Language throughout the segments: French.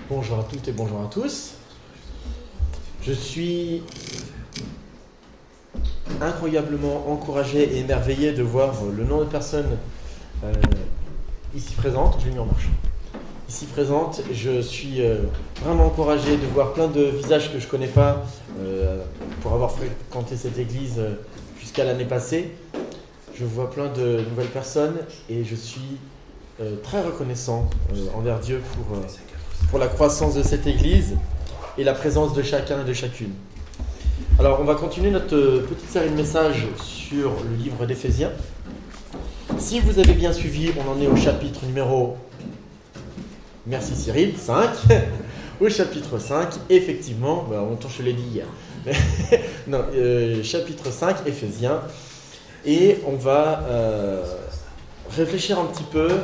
Bonjour à toutes et bonjour à tous. Je suis incroyablement encouragé et émerveillé de voir le nombre de personnes ici présentes. Je l'ai mis en marche. Ici présentes, je suis vraiment encouragé de voir plein de visages que je ne connais pas pour avoir fréquenté cette église jusqu'à l'année passée. Je vois plein de nouvelles personnes et je suis très reconnaissant envers Dieu pour la croissance de cette église et la présence de chacun et de chacune. Alors, on va continuer notre petite série de messages sur le livre d'Éphésiens. Si vous avez bien suivi, on en est au chapitre numéro, merci Cyril, 5. Au chapitre 5, effectivement, longtemps je l'ai dit hier. Non, chapitre 5, Éphésiens. Et on va réfléchir un petit peu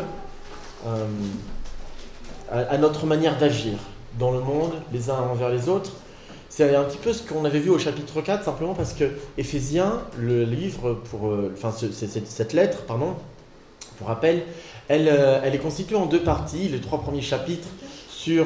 à notre manière d'agir dans le monde, les uns envers les autres. C'est un petit peu ce qu'on avait vu au chapitre 4, simplement parce que Éphésiens, le livre, cette lettre, pour rappel, elle est constituée en deux parties. Les 3 premiers chapitres sur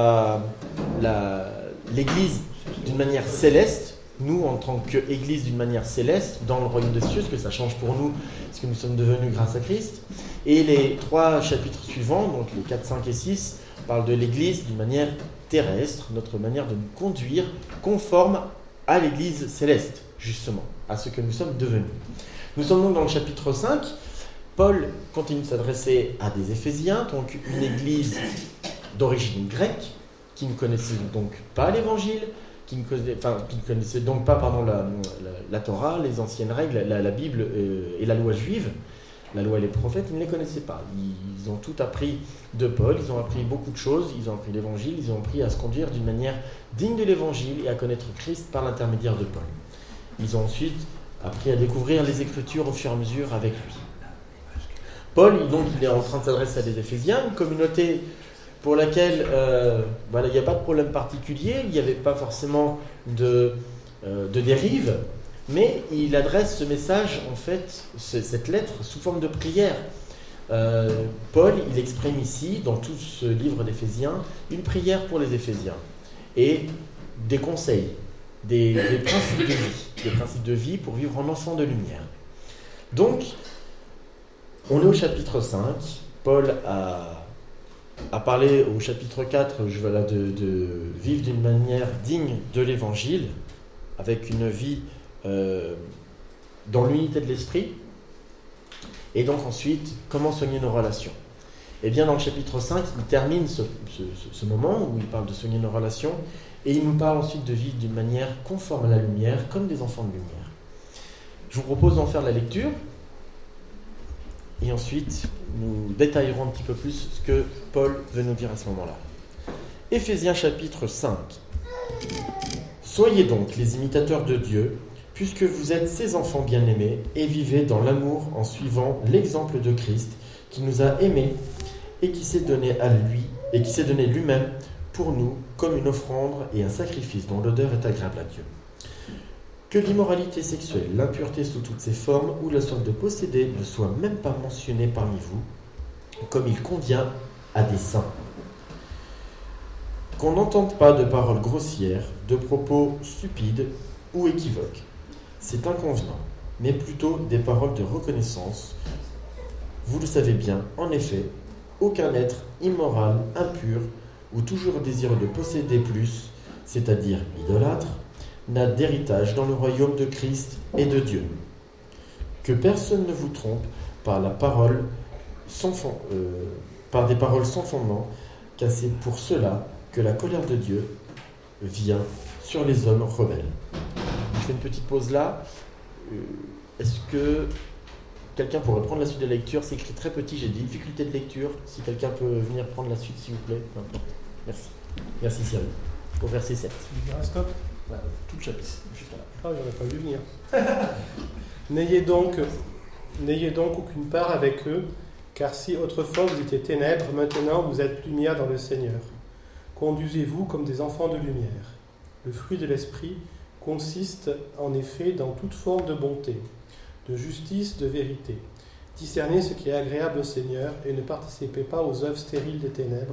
l'Église d'une manière céleste, nous en tant qu'Église d'une manière céleste, dans le royaume des cieux, ce que ça change pour nous, ce que nous sommes devenus grâce à Christ. Et les 3 chapitres suivants, donc les 4, 5 et 6, parlent de l'Église d'une manière terrestre, notre manière de nous conduire conforme à l'Église céleste, justement, à ce que nous sommes devenus. Nous sommes donc dans le chapitre 5. Paul continue de s'adresser à des Éphésiens, donc une Église d'origine grecque, qui ne connaissait donc pas l'Évangile, qui ne connaissait donc pas la Torah, les anciennes règles, la Bible et la loi juive, la loi et les prophètes, ils ne les connaissaient pas. Ils ont tout appris de Paul, ils ont appris beaucoup de choses, ils ont appris l'Évangile, ils ont appris à se conduire d'une manière digne de l'Évangile et à connaître Christ par l'intermédiaire de Paul. Ils ont ensuite appris à découvrir les Écritures au fur et à mesure avec lui. Paul, donc, il est en train de s'adresser à des Éphésiens, une communauté pour laquelle il n'y a pas de problème particulier, il n'y avait pas forcément de dérive, mais il adresse ce message, en fait, cette lettre, sous forme de prière. Paul, il exprime ici, dans tout ce livre d'Éphésiens, une prière pour les Éphésiens et des conseils, des principes de vie pour vivre en enfant de lumière. Donc, on est au chapitre 5. Paul a parlé au chapitre 4 de vivre d'une manière digne de l'Évangile, avec une vie dans l'unité de l'esprit. Et donc ensuite, comment soigner nos relations ? Et bien dans le chapitre 5, il termine ce moment où il parle de soigner nos relations, et il nous parle ensuite de vivre d'une manière conforme à la lumière, comme des enfants de lumière. Je vous propose d'en faire la lecture, et ensuite nous détaillerons un petit peu plus ce que Paul veut nous dire à ce moment-là. Éphésiens chapitre 5. Soyez donc les imitateurs de Dieu, puisque vous êtes ses enfants bien-aimés, et vivez dans l'amour en suivant l'exemple de Christ, qui nous a aimés et qui s'est donné lui-même pour nous comme une offrande et un sacrifice dont l'odeur est agréable à Dieu. Que l'immoralité sexuelle, l'impureté sous toutes ses formes ou la soif de posséder ne soient même pas mentionnées parmi vous, comme il convient à des saints. Qu'on n'entende pas de paroles grossières, de propos stupides ou équivoques. C'est inconvenant, mais plutôt des paroles de reconnaissance. Vous le savez bien, en effet, aucun être immoral, impur ou toujours désireux de posséder plus, c'est-à-dire idolâtre, n'a d'héritage dans le royaume de Christ et de Dieu. Que personne ne vous trompe par des paroles sans fondement, car c'est pour cela que la colère de Dieu vient sur les hommes rebelles. Je fais une petite pause là. Est-ce que quelqu'un pourrait prendre la suite de la lecture ? C'est écrit très petit, j'ai des difficultés de lecture. Si quelqu'un peut venir prendre la suite, s'il vous plaît. Merci. Merci Cyril. Au verset 7. Stop. Tout le chapitre, juste là. Ah, j'aurais pas vu venir. N'ayez donc aucune part avec eux, car si autrefois vous étiez ténèbres, maintenant vous êtes lumière dans le Seigneur. Conduisez-vous comme des enfants de lumière. Le fruit de l'esprit consiste en effet dans toute forme de bonté, de justice, de vérité. Discernez ce qui est agréable au Seigneur et ne participez pas aux œuvres stériles des ténèbres,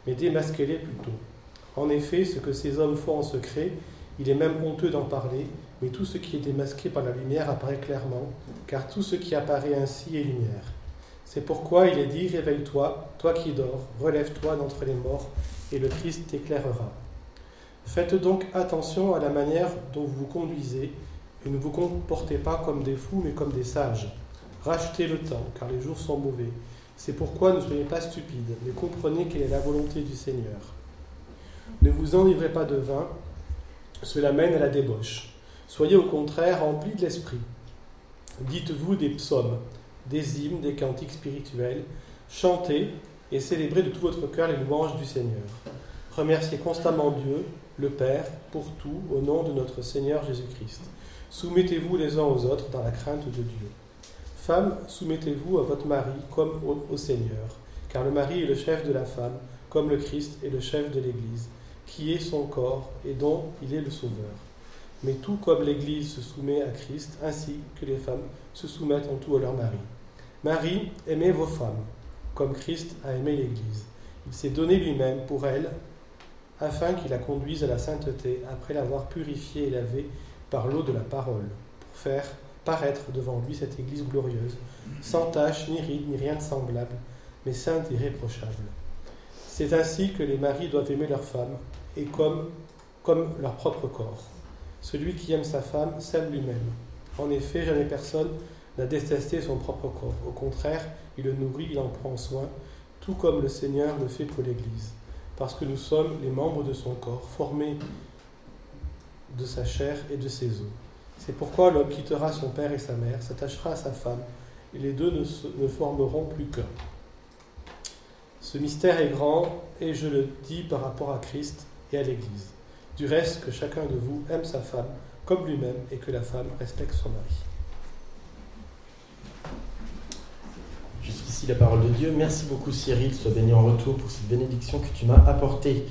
mais démasquez-les plutôt. En effet, ce que ces hommes font en secret, il est même honteux d'en parler, mais tout ce qui est démasqué par la lumière apparaît clairement, car tout ce qui apparaît ainsi est lumière. C'est pourquoi il est dit, réveille-toi, toi qui dors, relève-toi d'entre les morts, et le Christ t'éclairera. Faites donc attention à la manière dont vous vous conduisez, et ne vous comportez pas comme des fous, mais comme des sages. Rachetez le temps, car les jours sont mauvais. C'est pourquoi ne soyez pas stupides, mais comprenez quelle est la volonté du Seigneur. Ne vous enivrez pas de vin, cela mène à la débauche. Soyez au contraire remplis de l'esprit. Dites-vous des psaumes, des hymnes, des cantiques spirituels, chantez et célébrez de tout votre cœur les louanges du Seigneur. Remerciez constamment Dieu, le Père, pour tout, au nom de notre Seigneur Jésus-Christ. Soumettez-vous les uns aux autres dans la crainte de Dieu. Femmes, soumettez-vous à votre mari comme au Seigneur, car le mari est le chef de la femme, comme le Christ est le chef de l'Église, qui est son corps et dont il est le Sauveur. Mais tout comme l'Église se soumet à Christ, ainsi que les femmes se soumettent en tout à leur mari. Marie, aimez vos femmes, comme Christ a aimé l'Église. Il s'est donné lui-même pour elle, afin qu'il la conduise à la sainteté, après l'avoir purifiée et lavée par l'eau de la parole, pour faire paraître devant lui cette Église glorieuse, sans tache, ni ride, ni rien de semblable, mais sainte et irréprochable. C'est ainsi que les maris doivent aimer leurs femmes, et comme leur propre corps. Celui qui aime sa femme s'aime lui-même. En effet, jamais personne n'a détesté son propre corps. Au contraire, il le nourrit, il en prend soin, tout comme le Seigneur le fait pour l'Église, parce que nous sommes les membres de son corps, formés de sa chair et de ses os. C'est pourquoi l'homme quittera son père et sa mère, s'attachera à sa femme, et les deux ne formeront plus qu'un. Ce mystère est grand, et je le dis par rapport à Christ et à l'Église. Du reste, que chacun de vous aime sa femme comme lui-même, et que la femme respecte son mari. Jusqu'ici la parole de Dieu. Merci beaucoup Cyril, sois béni en retour pour cette bénédiction que tu m'as apportée.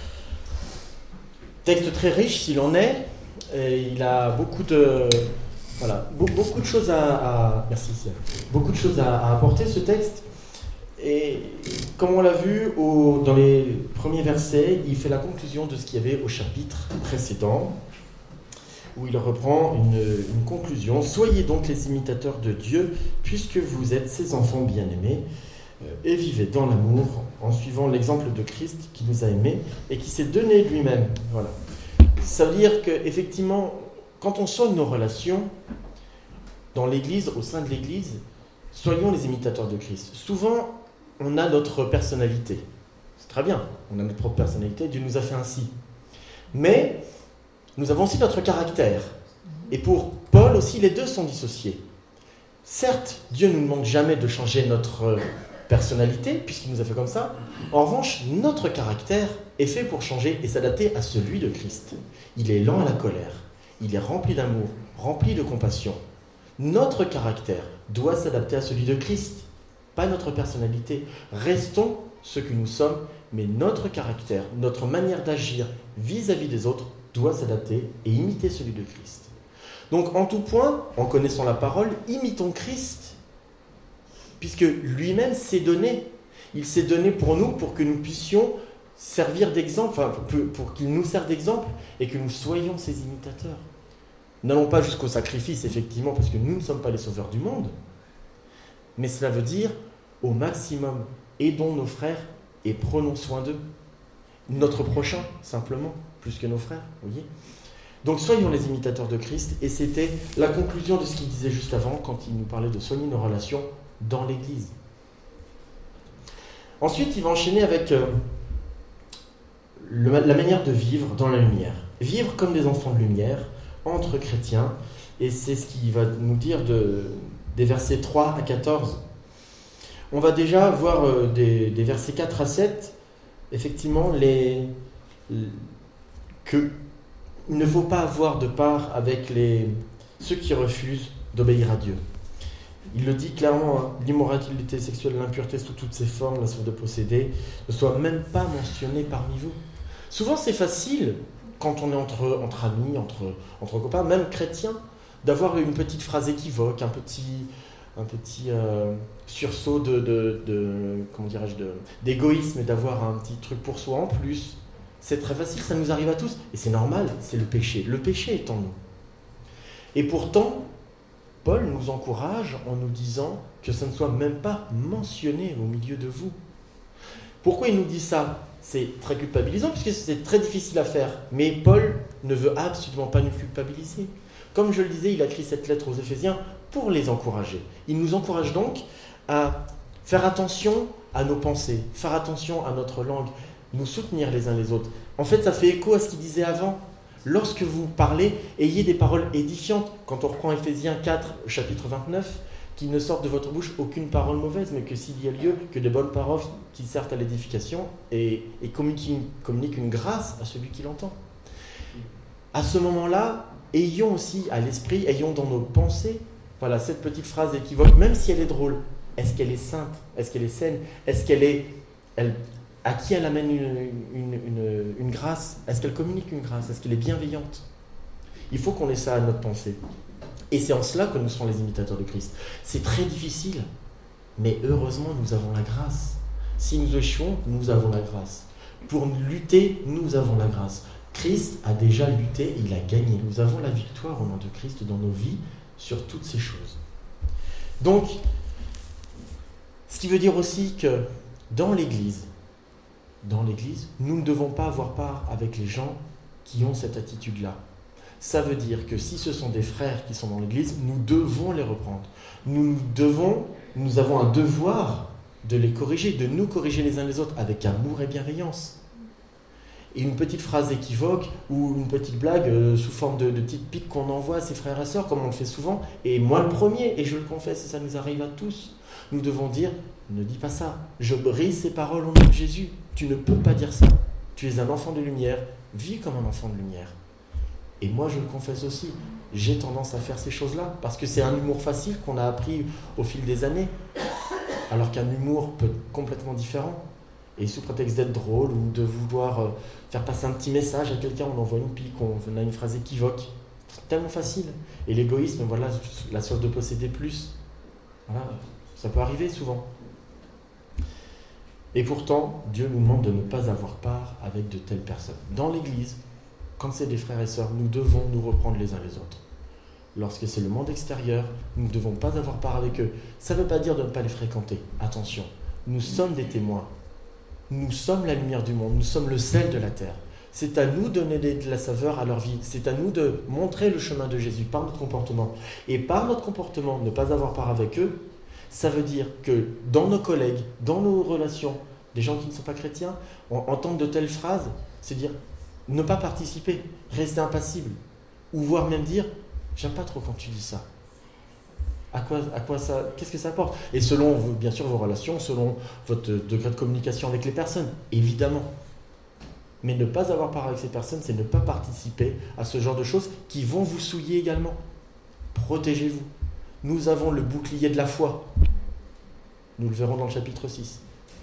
Texte très riche s'il en est, et il a beaucoup de choses merci Cyril. Beaucoup de choses à apporter ce texte. Et comme on l'a vu dans les premiers versets, il fait la conclusion de ce qu'il y avait au chapitre précédent, où il reprend une conclusion. « Soyez donc les imitateurs de Dieu, puisque vous êtes ses enfants bien-aimés, et vivez dans l'amour, en suivant l'exemple de Christ qui nous a aimés et qui s'est donné lui-même. » Voilà. Ça veut dire qu'effectivement, quand on sonne nos relations dans l'Église, au sein de l'Église, soyons les imitateurs de Christ. Souvent, on a notre personnalité. C'est très bien, on a notre propre personnalité, Dieu nous a fait ainsi. Mais nous avons aussi notre caractère. Et pour Paul aussi, les deux sont dissociés. Certes, Dieu ne nous demande jamais de changer notre personnalité, puisqu'il nous a fait comme ça. En revanche, notre caractère est fait pour changer et s'adapter à celui de Christ. Il est lent à la colère, il est rempli d'amour, rempli de compassion. Notre caractère doit s'adapter à celui de Christ, pas notre personnalité. Restons ce que nous sommes, mais notre caractère, notre manière d'agir vis-à-vis des autres doit s'adapter et imiter celui de Christ. Donc en tout point, en connaissant la parole, imitons Christ, puisque lui-même s'est donné. Il s'est donné pour nous, pour que nous puissions servir d'exemple, pour qu'il nous serve d'exemple et que nous soyons ses imitateurs. N'allons pas jusqu'au sacrifice, effectivement, parce que nous ne sommes pas les sauveurs du monde. Mais cela veut dire, au maximum, aidons nos frères et prenons soin d'eux. Notre prochain, simplement, plus que nos frères, vous voyez. Donc soyons les imitateurs de Christ, et c'était la conclusion de ce qu'il disait juste avant, quand il nous parlait de soigner nos relations dans l'Église. Ensuite, il va enchaîner avec la manière de vivre dans la lumière. Vivre comme des enfants de lumière, entre chrétiens, et c'est ce qu'il va nous dire des versets 3 à 14. On va déjà voir des versets 4 à 7, effectivement, qu'il ne faut pas avoir de part avec ceux qui refusent d'obéir à Dieu. Il le dit clairement, l'immoralité sexuelle, l'impureté sous toutes ses formes, la soif de posséder, ne soit même pas mentionnée parmi vous. Souvent c'est facile, quand on est entre amis, entre copains, même chrétiens, d'avoir une petite phrase équivoque, un petit sursaut comment dirais-je, d'égoïsme et d'avoir un petit truc pour soi en plus. C'est très facile, ça nous arrive à tous. Et c'est normal, c'est le péché. Le péché est en nous. Et pourtant, Paul nous encourage en nous disant que ça ne soit même pas mentionné au milieu de vous. Pourquoi il nous dit ça ? C'est très culpabilisant puisque c'est très difficile à faire. Mais Paul ne veut absolument pas nous culpabiliser. Comme je le disais, il a écrit cette lettre aux Éphésiens pour les encourager. Il nous encourage donc à faire attention à nos pensées, faire attention à notre langue, nous soutenir les uns les autres. En fait, ça fait écho à ce qu'il disait avant. Lorsque vous parlez, ayez des paroles édifiantes. Quand on reprend Éphésiens 4, chapitre 29, qu'il ne sorte de votre bouche aucune parole mauvaise, mais que s'il y a lieu, que de bonnes paroles qui servent à l'édification et communiquent une grâce à celui qui l'entend. À ce moment-là, ayons aussi à l'esprit, ayons dans nos pensées, voilà cette petite phrase équivoque, même si elle est drôle. Est-ce qu'elle est sainte ? Est-ce qu'elle est saine ? Est-ce qu'elle est... à qui elle amène une grâce ? Est-ce qu'elle communique une grâce ? Est-ce qu'elle est bienveillante ? Il faut qu'on ait ça à notre pensée. Et c'est en cela que nous serons les imitateurs de Christ. C'est très difficile, mais heureusement, nous avons la grâce. Si nous échouons, nous avons la grâce. Pour lutter, nous avons la grâce. Christ a déjà lutté et il a gagné. Nous avons la victoire au nom de Christ dans nos vies sur toutes ces choses. Donc, ce qui veut dire aussi que dans l'Église, nous ne devons pas avoir part avec les gens qui ont cette attitude-là. Ça veut dire que si ce sont des frères qui sont dans l'Église, nous devons les reprendre. Nous avons un devoir de les corriger, de nous corriger les uns les autres avec amour et bienveillance. Et une petite phrase équivoque ou une petite blague sous forme de petite pique qu'on envoie à ses frères et sœurs, comme on le fait souvent, et moi le premier, et je le confesse, ça nous arrive à tous. Nous devons dire, ne dis pas ça, je brise ces paroles au nom de Jésus. Tu ne peux pas dire ça. Tu es un enfant de lumière, vis comme un enfant de lumière. Et moi, je le confesse aussi, j'ai tendance à faire ces choses-là, parce que c'est un humour facile qu'on a appris au fil des années, alors qu'un humour peut être complètement différent. Et sous prétexte d'être drôle ou de vouloir faire passer un petit message à quelqu'un, on envoie une pique, on a une phrase équivoque. C'est tellement facile. Et l'égoïsme, voilà, la soif de posséder plus. Voilà, ça peut arriver souvent. Et pourtant, Dieu nous demande de ne pas avoir part avec de telles personnes. Dans l'Église, quand c'est des frères et sœurs, nous devons nous reprendre les uns les autres. Lorsque c'est le monde extérieur, nous ne devons pas avoir part avec eux. Ça ne veut pas dire de ne pas les fréquenter. Attention, nous sommes des témoins. Nous sommes la lumière du monde. Nous sommes le sel de la terre. C'est à nous de donner de la saveur à leur vie. C'est à nous de montrer le chemin de Jésus par notre comportement. Et par notre comportement, ne pas avoir part avec eux, ça veut dire que dans nos collègues, dans nos relations, des gens qui ne sont pas chrétiens, entendre de telles phrases, c'est dire ne pas participer, rester impassible, ou voire même dire j'aime pas trop quand tu dis ça. À quoi ça, qu'est-ce que ça apporte ? Et selon bien sûr vos relations, selon votre degré de communication avec les personnes, évidemment. Mais ne pas avoir part avec ces personnes, c'est ne pas participer à ce genre de choses qui vont vous souiller également. Protégez-vous. Nous avons le bouclier de la foi. Nous le verrons dans le chapitre 6.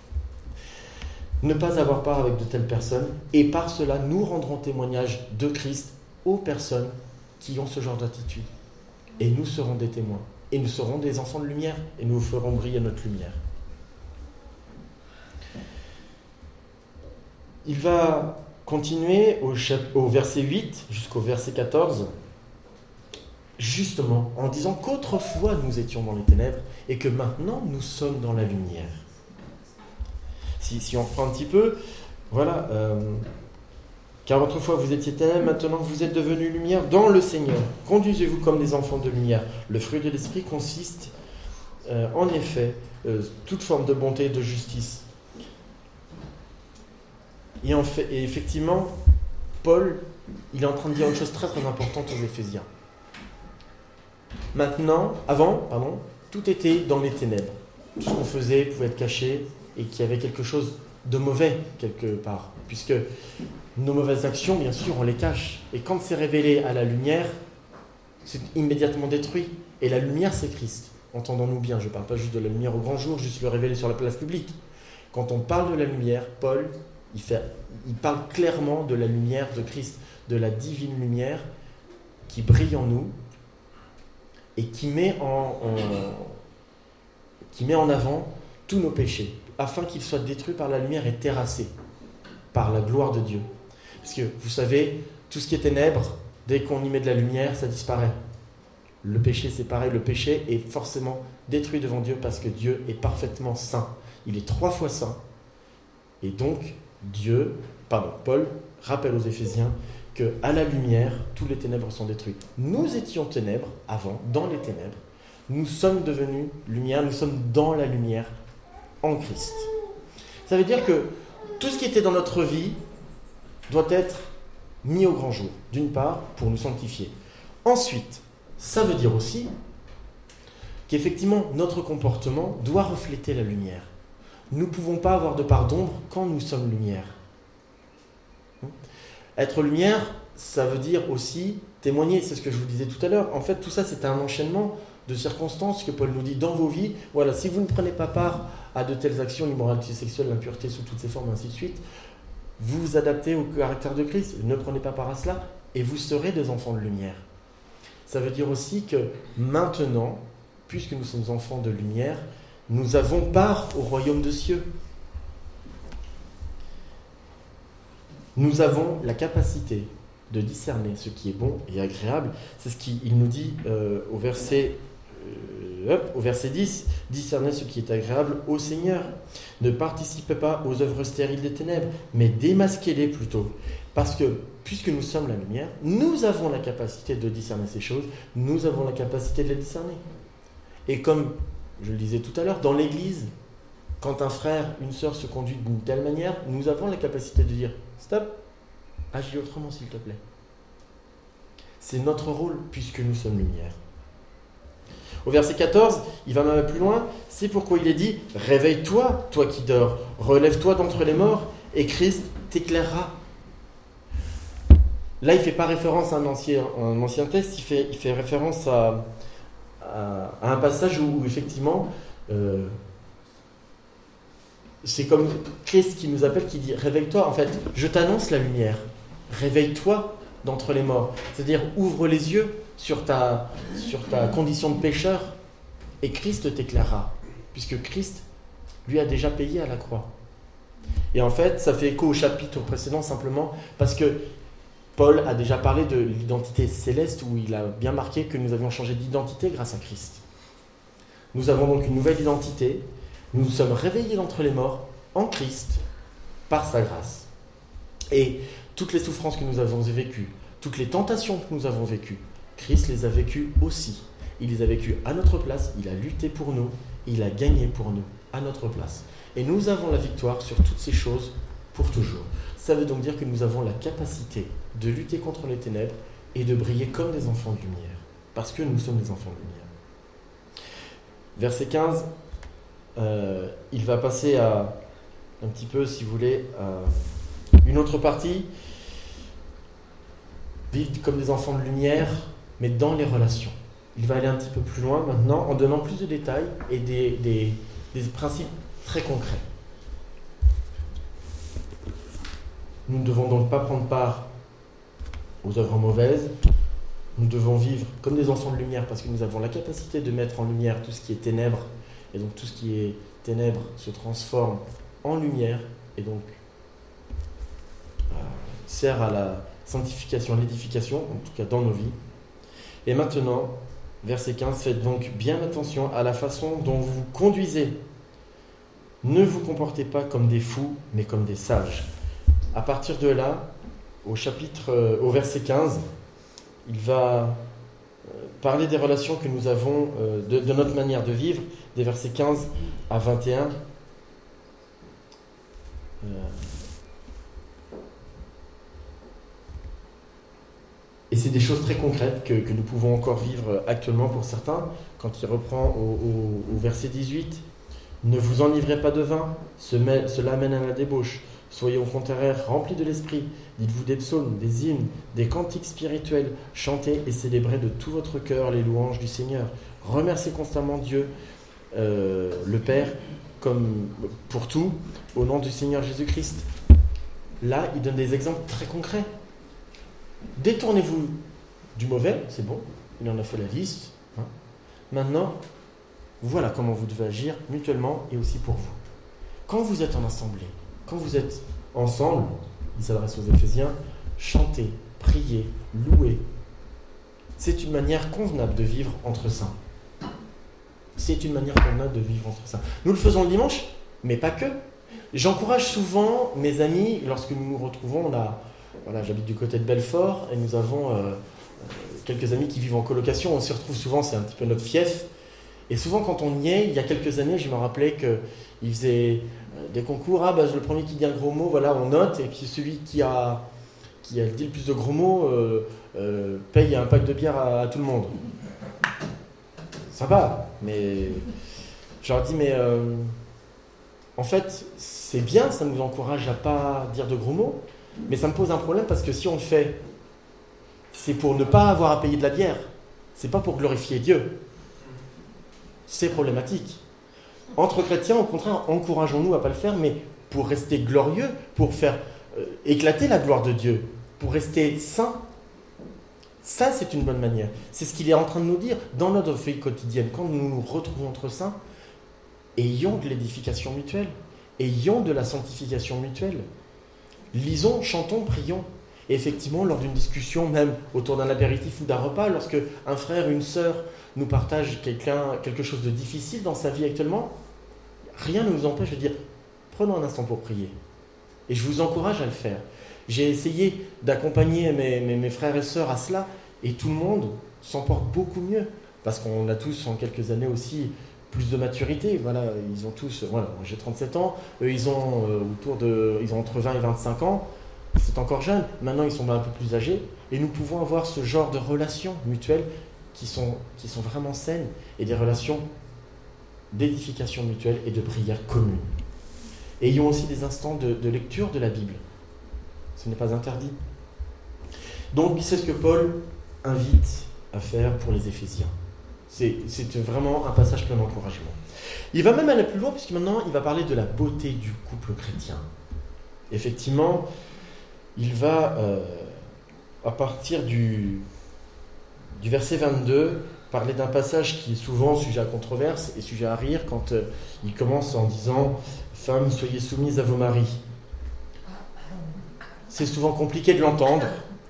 Ne pas avoir part avec de telles personnes, et par cela, nous rendrons témoignage de Christ aux personnes qui ont ce genre d'attitude. Et nous serons des témoins. Et nous serons des enfants de lumière, et nous ferons briller notre lumière. Il va continuer au verset 8 jusqu'au verset 14, justement en disant qu'autrefois nous étions dans les ténèbres et que maintenant nous sommes dans la lumière. Si on reprend un petit peu, voilà, car autrefois vous étiez ténèbres, maintenant vous êtes devenus lumière dans le Seigneur. Conduisez-vous comme des enfants de lumière. Le fruit de l'esprit consiste en effet toute forme de bonté et de justice. Et effectivement, Paul, il est en train de dire une chose très très importante aux Éphésiens. Avant, tout était dans les ténèbres. Tout ce qu'on faisait pouvait être caché et qu'il y avait quelque chose de mauvais quelque part. Puisque nos mauvaises actions, bien sûr, on les cache. Et quand c'est révélé à la lumière, c'est immédiatement détruit. Et la lumière, c'est Christ. Entendons-nous bien, je ne parle pas juste de la lumière au grand jour, juste le révéler sur la place publique. Quand on parle de la lumière, Paul, il parle clairement de la lumière de Christ, de la divine lumière qui brille en nous et qui met qui met en avant tous nos péchés, afin qu'ils soient détruits par la lumière et terrassés par la gloire de Dieu. Parce que, vous savez, tout ce qui est ténèbres, dès qu'on y met de la lumière, ça disparaît. Le péché, c'est pareil, le péché est forcément détruit devant Dieu parce que Dieu est parfaitement saint. Il est 3 fois saint. Et donc, Paul rappelle aux Éphésiens qu'à la lumière, tous les ténèbres sont détruites. Nous étions ténèbres avant, dans les ténèbres. Nous sommes devenus lumière, nous sommes dans la lumière en Christ. Ça veut dire que tout ce qui était dans notre vie doit être mis au grand jour, d'une part, pour nous sanctifier. Ensuite, ça veut dire aussi qu'effectivement, notre comportement doit refléter la lumière. Nous ne pouvons pas avoir de part d'ombre quand nous sommes lumière. Être lumière, ça veut dire aussi témoigner, c'est ce que je vous disais tout à l'heure. En fait, tout ça, c'est un enchaînement de circonstances que Paul nous dit dans vos vies. Voilà, si vous ne prenez pas part à de telles actions, l'immoralité sexuelle, l'impureté sous toutes ses formes, ainsi de suite, vous vous adaptez au caractère de Christ, ne prenez pas part à cela, et vous serez des enfants de lumière. Ça veut dire aussi que maintenant, puisque nous sommes enfants de lumière, nous avons part au royaume des cieux. Nous avons la capacité de discerner ce qui est bon et agréable. C'est ce qu'il nous dit au verset 10. Discernez ce qui est agréable au Seigneur. Ne participez pas aux œuvres stériles des ténèbres, mais démasquez-les plutôt. Parce que, puisque nous sommes la lumière, nous avons la capacité de discerner ces choses, nous avons la capacité de les discerner. Et comme je le disais tout à l'heure, dans l'Église, quand un frère, une sœur se conduit d'une telle manière, nous avons la capacité de dire « Stop, agis autrement s'il te plaît ». C'est notre rôle puisque nous sommes lumière. Au verset 14, il va même plus loin, c'est pourquoi il est dit « Réveille-toi, toi qui dors, relève-toi d'entre les morts, et Christ t'éclairera ». Là, il ne fait pas référence à un ancien texte, il fait référence à un passage où effectivement, c'est comme Christ qui nous appelle, qui dit « Réveille-toi ». En fait, je t'annonce la lumière. Réveille-toi d'entre les morts. C'est-à-dire, ouvre les yeux sur ta condition de pécheur et Christ t'éclairera. Puisque Christ, lui, a déjà payé à la croix. Et en fait, ça fait écho au chapitre précédent simplement parce que Paul a déjà parlé de l'identité céleste où il a bien marqué que nous avions changé d'identité grâce à Christ. Nous avons donc une nouvelle identité. Nous nous sommes réveillés d'entre les morts en Christ par sa grâce. Et toutes les souffrances que nous avons vécues, toutes les tentations que nous avons vécues, Christ les a vécues aussi. Il les a vécues à notre place, il a lutté pour nous, il a gagné pour nous à notre place. Et nous avons la victoire sur toutes ces choses pour toujours. Ça veut donc dire que nous avons la capacité de lutter contre les ténèbres et de briller comme des enfants de lumière, parce que nous sommes des enfants de lumière. Verset 15, il va passer à un petit peu, si vous voulez, à une autre partie. Vivre comme des enfants de lumière, mais dans les relations. Il va aller un petit peu plus loin maintenant, en donnant plus de détails et des principes très concrets. Nous ne devons donc pas prendre part aux œuvres mauvaises. Nous devons vivre comme des enfants de lumière parce que nous avons la capacité de mettre en lumière tout ce qui est ténèbres. Et donc tout ce qui est ténèbres se transforme en lumière et donc sert à la sanctification, l'édification, en tout cas dans nos vies. Et maintenant, verset 15, faites donc bien attention à la façon dont vous vous conduisez. Ne vous comportez pas comme des fous, mais comme des sages. À partir de là, au verset 15, il va parler des relations que nous avons, de notre manière de vivre, des versets 15 à 21. Et c'est des choses très concrètes que nous pouvons encore vivre actuellement pour certains. Quand il reprend au verset 18, « Ne vous enivrez pas de vin, cela mène à la débauche. Soyez au contraire remplis de l'esprit. Dites-vous des psaumes, des hymnes, des cantiques spirituels. Chantez et célébrez de tout votre cœur les louanges du Seigneur. Remerciez constamment Dieu, le Père, comme pour tout, au nom du Seigneur Jésus-Christ. » Là, il donne des exemples très concrets. Détournez-vous du mauvais, c'est bon, il en a fait la liste. Maintenant, Voilà comment vous devez agir mutuellement et aussi pour vous. Quand vous êtes en assemblée, quand vous êtes ensemble, il s'adresse aux Éphésiens, chantez, priez, louez. C'est une manière convenable de vivre entre saints. C'est une manière convenable de vivre entre saints. Nous le faisons le dimanche, mais pas que. J'encourage souvent mes amis, lorsque nous nous retrouvons, j'habite du côté de Belfort, et nous avons quelques amis qui vivent en colocation, on s'y retrouve souvent, c'est un petit peu notre fief. Et souvent quand on y est, il y a quelques années, je me rappelais qu'ils faisaient des concours, le premier qui dit un gros mot, voilà, on note, et puis celui qui a dit le plus de gros mots paye un pack de bière à tout le monde. Sympa, mais je leur dis, mais en fait, c'est bien, ça nous encourage à pas dire de gros mots, mais ça me pose un problème parce que si on le fait, c'est pour ne pas avoir à payer de la bière, c'est pas pour glorifier Dieu. C'est problématique. Entre chrétiens, au contraire, encourageons-nous à pas le faire, mais pour rester glorieux, pour faire éclater la gloire de Dieu, pour rester saint. Ça, c'est une bonne manière. C'est ce qu'il est en train de nous dire dans notre vie quotidienne. Quand nous nous retrouvons entre saints, ayons de l'édification mutuelle, ayons de la sanctification mutuelle. Lisons, chantons, prions. Et effectivement, lors d'une discussion, même autour d'un apéritif ou d'un repas, lorsque un frère, une sœur nous partage quelque chose de difficile dans sa vie actuellement, rien ne nous empêche de dire « prenons un instant pour prier ». Et je vous encourage à le faire. J'ai essayé d'accompagner mes frères et sœurs à cela, et tout le monde s'en porte beaucoup mieux, parce qu'on a tous en quelques années aussi plus de maturité. Voilà, ils ont tous, moi j'ai 37 ans, eux ils ont entre 20 et 25 ans, c'est encore jeune, maintenant ils sont un peu plus âgés, et nous pouvons avoir ce genre de relations mutuelles qui sont vraiment saines, et des relations d'édification mutuelle et de prière commune. Ayons aussi des instants de lecture de la Bible. Ce n'est pas interdit. Donc, c'est ce que Paul invite à faire pour les Éphésiens. C'est vraiment un passage plein d'encouragement. Il va même aller plus loin, puisque maintenant, il va parler de la beauté du couple chrétien. Effectivement, il va, à partir du verset 22, parler d'un passage qui est souvent sujet à controverse et sujet à rire, quand il commence en disant « Femmes, soyez soumises à vos maris ». C'est souvent compliqué de l'entendre.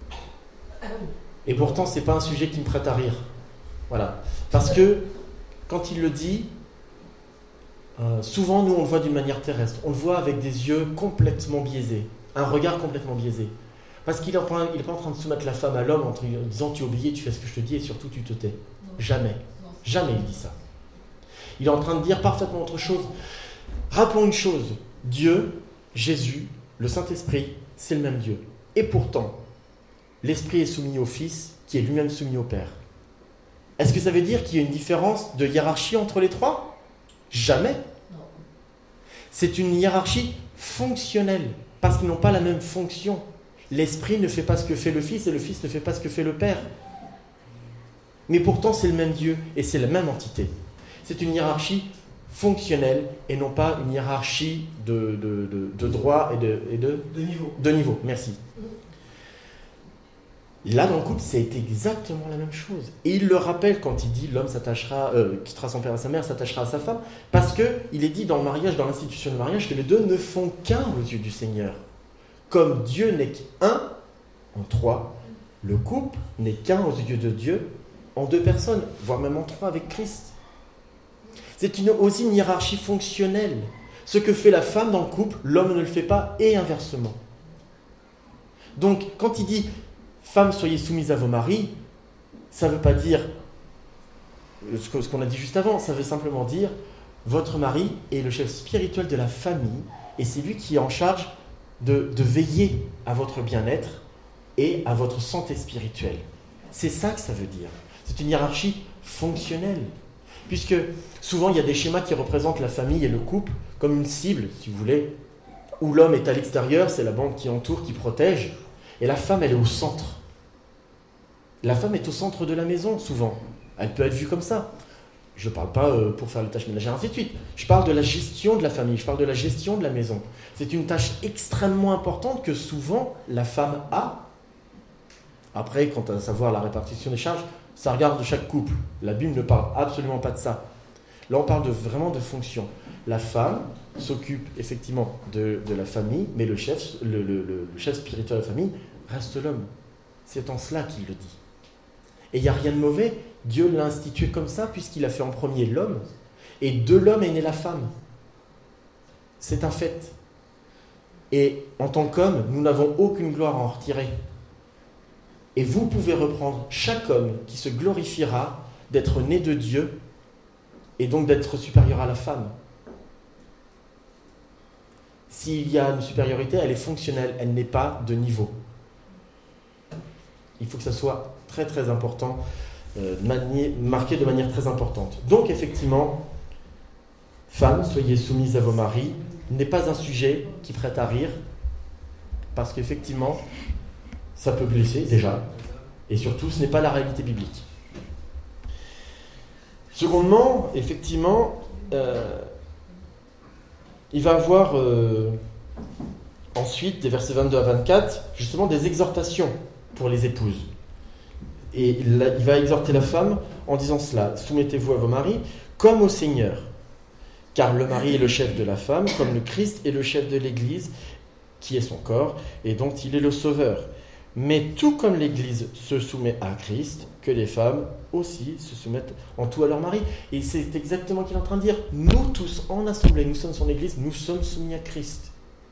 Et pourtant, ce n'est pas un sujet qui me prête à rire. Voilà. Parce que, quand il le dit, souvent, nous, on le voit d'une manière terrestre. On le voit avec des yeux complètement biaisés. Un regard complètement biaisé. Parce qu'il n'est pas en train de soumettre la femme à l'homme en disant « tu es obéis, tu fais ce que je te dis et surtout tu te tais ». Jamais. Jamais il dit ça. Il est en train de dire parfaitement autre chose. Rappelons une chose. Dieu, Jésus, le Saint-Esprit, c'est le même Dieu. Et pourtant, l'Esprit est soumis au Fils, qui est lui-même soumis au Père. Est-ce que ça veut dire qu'il y a une différence de hiérarchie entre les trois ? Jamais. C'est une hiérarchie fonctionnelle, parce qu'ils n'ont pas la même fonction. L'Esprit ne fait pas ce que fait le Fils, et le Fils ne fait pas ce que fait le Père. Mais pourtant, c'est le même Dieu, et c'est la même entité. C'est une hiérarchie fonctionnelle, et non pas une hiérarchie de droit et de niveau. De niveau, merci. Là, dans le couple, c'est exactement la même chose. Et il le rappelle quand il dit l'homme quittera son père et sa mère, s'attachera à sa femme, parce qu'il est dit dans le mariage, dans l'institution du mariage, que les deux ne font qu'un aux yeux du Seigneur. Comme Dieu n'est qu'un en trois, le couple n'est qu'un aux yeux de Dieu en deux personnes, voire même en trois avec Christ. C'est aussi une hiérarchie fonctionnelle. Ce que fait la femme dans le couple, l'homme ne le fait pas, et inversement. Donc, quand il dit « Femmes, soyez soumises à vos maris », ça ne veut pas dire ce qu'on a dit juste avant, ça veut simplement dire « Votre mari est le chef spirituel de la famille, et c'est lui qui est en charge de veiller à votre bien-être et à votre santé spirituelle. » C'est ça que ça veut dire. C'est une hiérarchie fonctionnelle. Puisque souvent, il y a des schémas qui représentent la famille et le couple comme une cible, si vous voulez, où l'homme est à l'extérieur, c'est la bande qui entoure, qui protège, et la femme, elle est au centre. La femme est au centre de la maison, souvent. Elle peut être vue comme ça. Je ne parle pas pour faire les tâches ménagères, ainsi de suite. Je parle de la gestion de la famille, je parle de la gestion de la maison. C'est une tâche extrêmement importante que souvent la femme a. Après, quant à savoir la répartition des charges, ça regarde chaque couple. La Bible ne parle absolument pas de ça. Là, on parle vraiment de fonction. La femme s'occupe effectivement de la famille, mais le chef spirituel de la famille reste l'homme. C'est en cela qu'il le dit. Et il n'y a rien de mauvais. Dieu l'a institué comme ça, puisqu'il a fait en premier l'homme, et de l'homme est née la femme. C'est un fait. Et en tant qu'homme, nous n'avons aucune gloire à en retirer. Et vous pouvez reprendre chaque homme qui se glorifiera d'être né de Dieu et donc d'être supérieur à la femme. S'il y a une supériorité, elle est fonctionnelle, elle n'est pas de niveau. Il faut que ça soit très très important, marqué de manière très importante. Donc effectivement, femmes, soyez soumises à vos maris, n'est pas un sujet qui prête à rire, parce qu'effectivement, ça peut blesser déjà, et surtout, ce n'est pas la réalité biblique. Secondement, effectivement, il va avoir ensuite, des versets 22 à 24, justement des exhortations pour les épouses. Et il va exhorter la femme en disant cela: soumettez-vous à vos maris comme au Seigneur, car le mari est le chef de la femme, comme le Christ est le chef de l'Église, qui est son corps, et dont il est le sauveur. Mais tout comme l'Église se soumet à Christ, que les femmes aussi se soumettent en tout à leur mari. Et c'est exactement ce qu'il est en train de dire. Nous tous, en assemblée, nous sommes son Église, nous sommes soumis à Christ.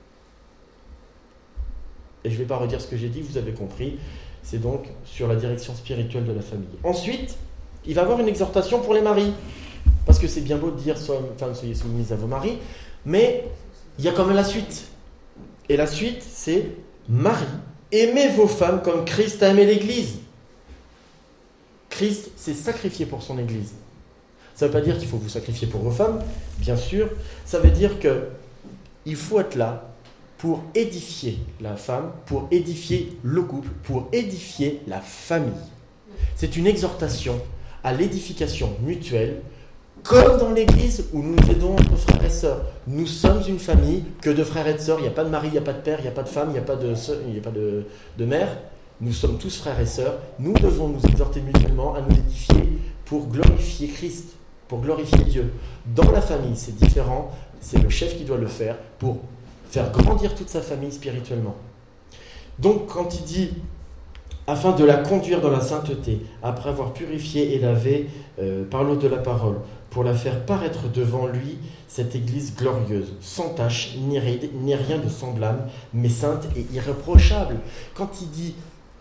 Et je ne vais pas redire ce que j'ai dit, vous avez compris. C'est donc sur la direction spirituelle de la famille. Ensuite, il va y avoir une exhortation pour les maris. Parce que c'est bien beau de dire femmes, soyez soumises à vos maris, mais il y a quand même la suite. Et la suite, c'est mari, aimez vos femmes comme Christ a aimé l'Église. Christ s'est sacrifié pour son Église. Ça ne veut pas dire qu'il faut vous sacrifier pour vos femmes, bien sûr. Ça veut dire qu'il faut être là pour édifier la femme, pour édifier le couple, pour édifier la famille. C'est une exhortation à l'édification mutuelle, comme dans l'Église où nous nous aidons entre frères et sœurs. Nous sommes une famille que de frères et de sœurs. Il n'y a pas de mari, il n'y a pas de père, il n'y a pas de femme, il n'y a pas de sœur, il n'y a pas de mère. Nous sommes tous frères et sœurs. Nous devons nous exhorter mutuellement à nous édifier pour glorifier Christ, pour glorifier Dieu. Dans la famille, c'est différent. C'est le chef qui doit le faire pour faire grandir toute sa famille spirituellement. Donc, quand il dit afin de la conduire dans la sainteté, après avoir purifié et lavé par l'eau de la parole, pour la faire paraître devant lui, cette Église glorieuse, sans tache, ni ride, ni rien de semblable, mais sainte et irréprochable. Quand il dit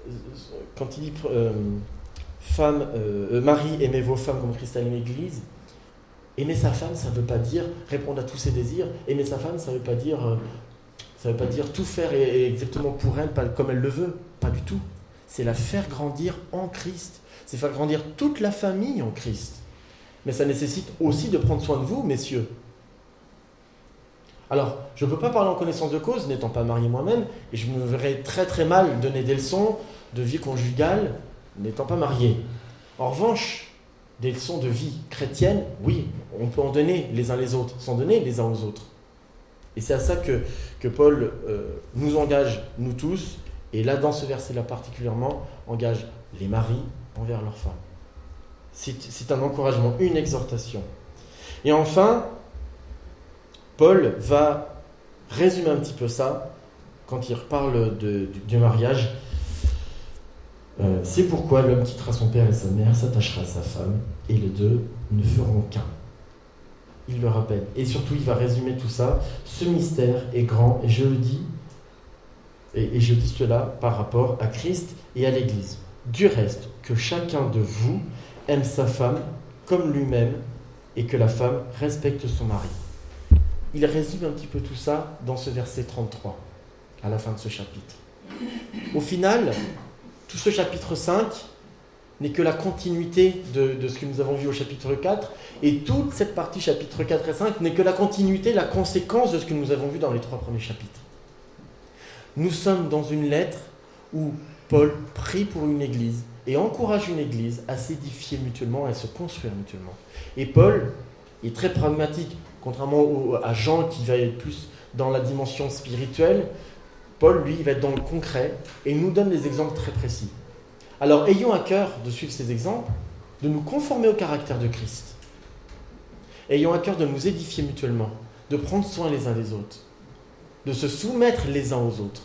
mari, aimez vos femmes comme Christ aime l'Église, aimer sa femme, ça ne veut pas dire répondre à tous ses désirs. Aimer sa femme, ça ne veut pas dire tout faire exactement pour elle, pas comme elle le veut, pas du tout. C'est la faire grandir en Christ. C'est faire grandir toute la famille en Christ. Mais ça nécessite aussi de prendre soin de vous, messieurs. Alors, je ne peux pas parler en connaissance de cause, n'étant pas marié moi-même, et je me verrais très très mal donner des leçons de vie conjugale, n'étant pas marié. En revanche, des leçons de vie chrétienne, oui, on peut en donner les uns les autres, s'en donner les uns aux autres. Et c'est à ça que Paul nous engage, nous tous, et là, dans ce verset-là particulièrement, engage les maris envers leurs femmes. C'est un encouragement, une exhortation. Et enfin, Paul va résumer un petit peu ça quand il reparle du mariage. C'est pourquoi l'homme quittera son père et sa mère, s'attachera à sa femme, et les deux ne feront qu'un. Il le rappelle. Et surtout, il va résumer tout ça. Ce mystère est grand, et je le dis, et je dis cela par rapport à Christ et à l'Église. Du reste, que chacun de vous aime sa femme comme lui-même, et que la femme respecte son mari. Il résume un petit peu tout ça dans ce verset 33, à la fin de ce chapitre. Au final, tout ce chapitre 5 n'est que la continuité de ce que nous avons vu au chapitre 4, et toute cette partie chapitre 4 et 5 n'est que la continuité, la conséquence de ce que nous avons vu dans les 3 premiers chapitres. Nous sommes dans une lettre où Paul prie pour une église et encourage une église à s'édifier mutuellement, à se construire mutuellement. Et Paul est très pragmatique, contrairement à Jean qui va être plus dans la dimension spirituelle. Paul, lui, va être dans le concret et nous donne des exemples très précis. Alors, ayons à cœur de suivre ces exemples, de nous conformer au caractère de Christ. ayons à cœur de nous édifier mutuellement, de prendre soin les uns des autres, de se soumettre les uns aux autres.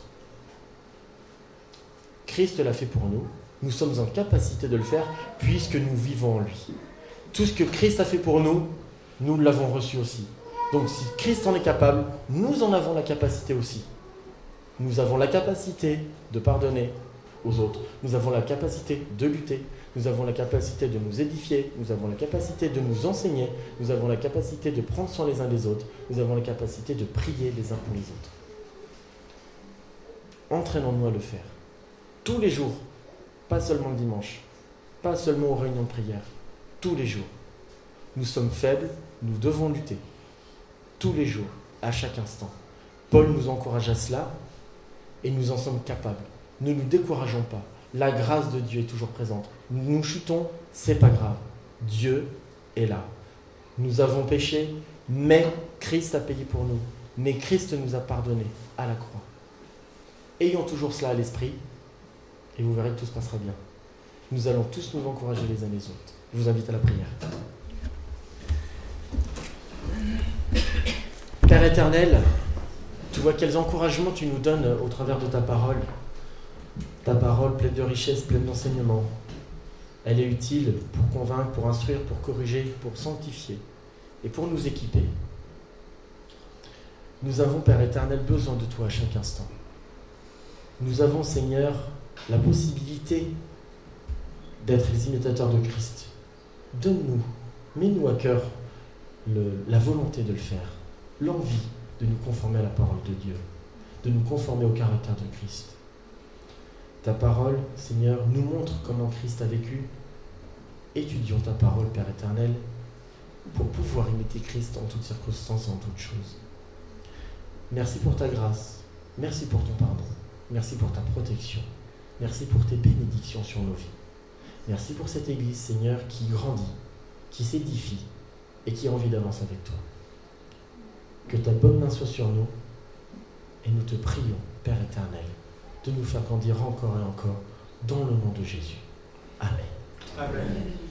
Christ l'a fait pour nous, nous sommes en capacité de le faire puisque nous vivons en lui. Tout ce que Christ a fait pour nous, nous l'avons reçu aussi. Donc si Christ en est capable, nous en avons la capacité aussi. Nous avons la capacité de pardonner aux autres. Nous avons la capacité de lutter. Nous avons la capacité de nous édifier. Nous avons la capacité de nous enseigner. Nous avons la capacité de prendre soin les uns des autres. Nous avons la capacité de prier les uns pour les autres. Entraînons-nous à le faire. Tous les jours. Pas seulement le dimanche. Pas seulement aux réunions de prière. Tous les jours. Nous sommes faibles. Nous devons lutter. Tous les jours. À chaque instant. Paul nous encourage à cela. Et nous en sommes capables. Ne nous décourageons pas. La grâce de Dieu est toujours présente. Nous chutons, c'est pas grave. Dieu est là. Nous avons péché, mais Christ a payé pour nous. Mais Christ nous a pardonné à la croix. Ayons toujours cela à l'esprit, et vous verrez que tout se passera bien. Nous allons tous nous encourager les uns les autres. Je vous invite à la prière. Père éternel, tu vois quels encouragements tu nous donnes au travers de ta parole. Ta parole pleine de richesse, pleine d'enseignement. Elle est utile pour convaincre, pour instruire, pour corriger, pour sanctifier et pour nous équiper. Nous avons, Père éternel, besoin de toi à chaque instant. Nous avons, Seigneur, la possibilité d'être les imitateurs de Christ. Donne-nous, mets-nous à cœur la volonté de le faire, l'envie de nous conformer à la parole de Dieu, de nous conformer au caractère de Christ. Ta parole, Seigneur, nous montre comment Christ a vécu. Étudions ta parole, Père éternel, pour pouvoir imiter Christ en toutes circonstances et en toutes choses. Merci pour ta grâce, merci pour ton pardon, merci pour ta protection, merci pour tes bénédictions sur nos vies. Merci pour cette Église, Seigneur, qui grandit, qui s'édifie et qui a envie d'avancer avec toi. Que ta bonne main soit sur nous et nous te prions, Père éternel, de nous faire grandir encore et encore dans le nom de Jésus. Amen. Amen.